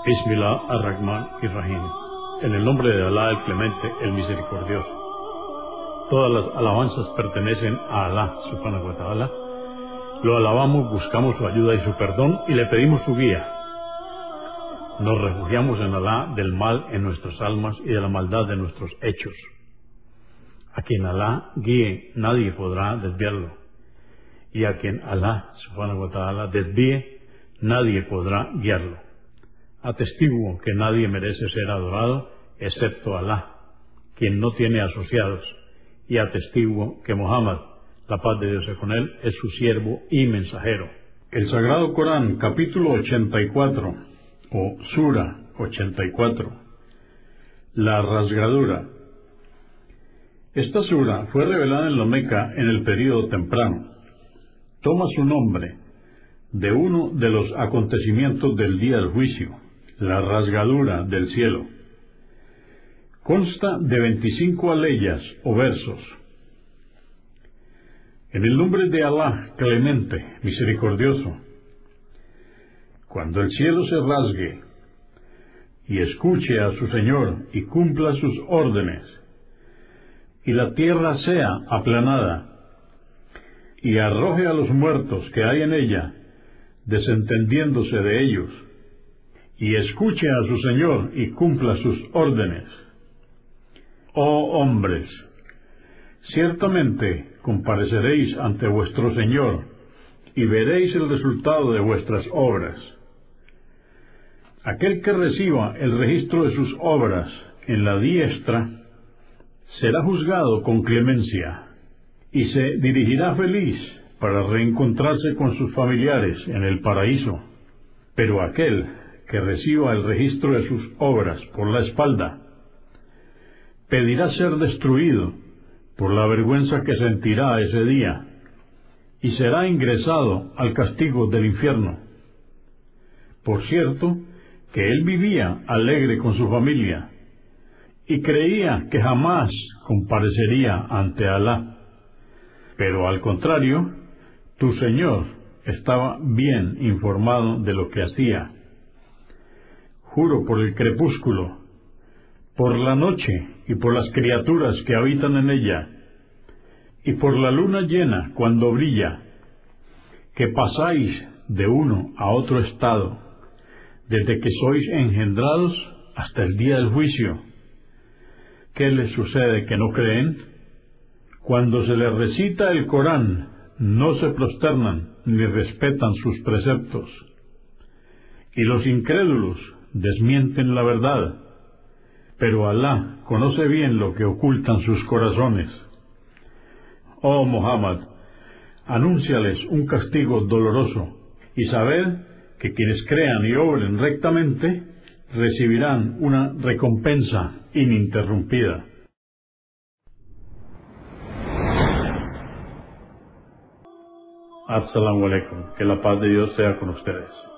Bismillah ar-Rahman ir-Rahim. En el nombre de Alá, el Clemente, el Misericordioso. Todas las alabanzas pertenecen a Alá, subhanahu wa ta'ala. Lo alabamos, buscamos su ayuda y su perdón y le pedimos su guía. Nos refugiamos en Alá del mal en nuestras almas y de la maldad de nuestros hechos. A quien Alá guíe, nadie podrá desviarlo. Y a quien Alá, subhanahu wa ta'ala, desvíe, nadie podrá guiarlo. Atestiguo que nadie merece ser adorado excepto Alá, quien no tiene asociados, y atestiguo que Muhammad, la paz de Dios sea con él, es su siervo y mensajero. El Sagrado Corán, capítulo 84, o Sura 84, la rasgadura. Esta sura fue revelada en la Meca en el período temprano. Toma su nombre de uno de los acontecimientos del día del juicio, la rasgadura del cielo. Consta de 25 aleyas o versos. En el nombre de Alá, Clemente, Misericordioso. Cuando el cielo se rasgue y escuche a su Señor y cumpla sus órdenes, y la tierra sea aplanada, y arroje a los muertos que hay en ella, desentendiéndose de ellos, y escuche a su Señor y cumpla sus órdenes. Oh hombres, ciertamente compareceréis ante vuestro Señor, y veréis el resultado de vuestras obras. Aquel que reciba el registro de sus obras en la diestra, será juzgado con clemencia, y se dirigirá feliz para reencontrarse con sus familiares en el paraíso. Pero aquel que reciba el registro de sus obras por la espalda, pedirá ser destruido por la vergüenza que sentirá ese día, y será ingresado al castigo del infierno. Por cierto, que él vivía alegre con su familia, y creía que jamás comparecería ante Alá. Pero al contrario, tu Señor estaba bien informado de lo que hacía. Juro por el crepúsculo, por la noche y por las criaturas que habitan en ella, y por la luna llena cuando brilla, que pasáis de uno a otro estado, desde que sois engendrados hasta el día del juicio. ¿Qué les sucede que no creen? Cuando se les recita el Corán, no se prosternan ni respetan sus preceptos. Y los incrédulos desmienten la verdad. Pero Alá conoce bien lo que ocultan sus corazones. Oh Muhammad, anúnciales un castigo doloroso, y sabed que quienes crean y obren rectamente recibirán una recompensa ininterrumpida. Assalamu alaikum, que la paz de Dios sea con ustedes.